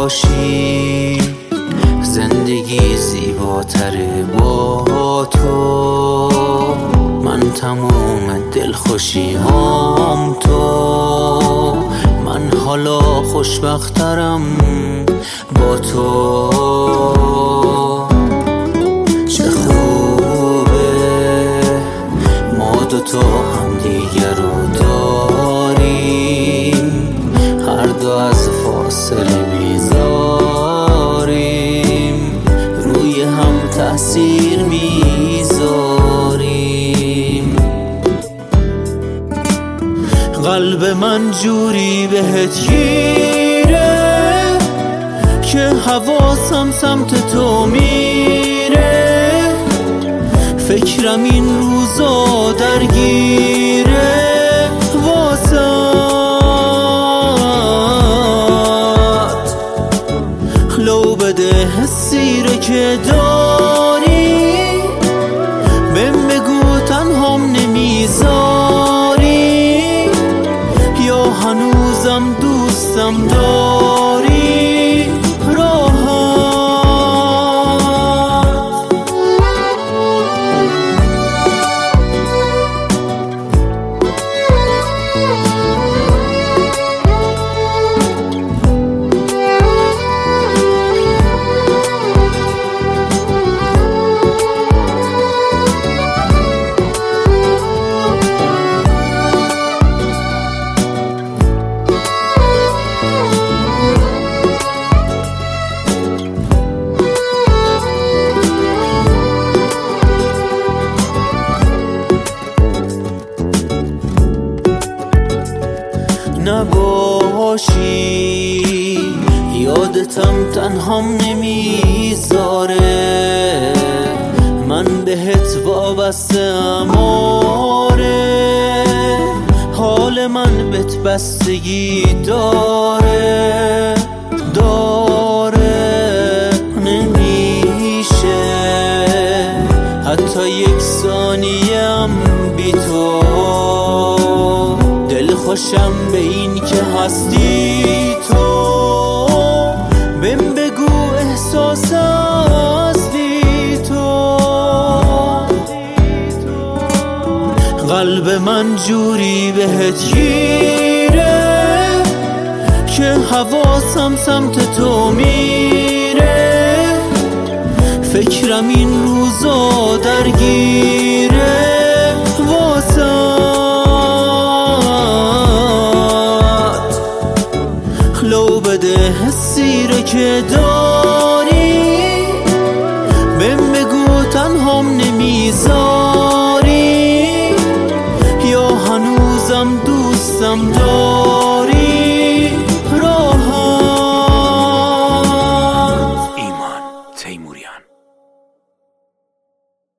باشی زندگی زیباتره با تو. من تموم دلخوشی هم تو، من حالا خوشبخترم با تو. چه خوبه ما دوتا هم دیگر رو داریم، هر دو از فاصله بیزاریم، روی هم تأثیر میذاریم. قلب من جوری بهت گیره که حواسم سمت تو میره، فکرم این روزا درگیره واسات. لو بده حسی رو که داری، بهم بگو تنهام نمیذاری یا هنوزم دوستم داری راحت. نباشی یادتم تنهام نمیذاره، من بهت وابسته اماره، حال من بهت بستگی داره نمیشه حتی یک ثانیه هم بی تو. خوشم به این که هستی تو، بهم بگو احساس هستی تو. قلب من جوری بهت گیره که حواسم سمت تو میره، فکرم این روزا درگیره واسات. لو بده حسی رو که داری، بهم بگو تنهام نمیذاری یا هنوزم دوستم داری.